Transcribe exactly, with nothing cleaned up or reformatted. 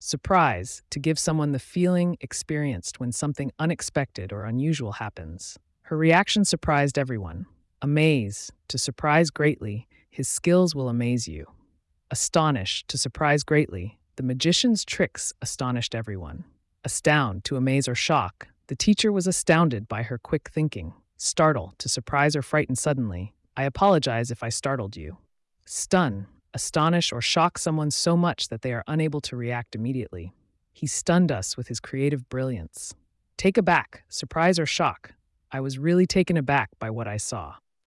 Surprise, to give someone the feeling experienced when something unexpected or unusual happens. Her reaction surprised everyone. Amaze, to surprise greatly, his skills will amaze you. Astonish, to surprise greatly, the magician's tricks astonished everyone. Astound, to amaze or shock, the teacher was astounded by her quick thinking. Startle, to surprise or frighten suddenly, I apologize if I startled you. Stun, astonish or shock someone so much that they are unable to react immediately. He stunned us with his creative brilliance. Take aback, surprise or shock. I was really taken aback by what I saw.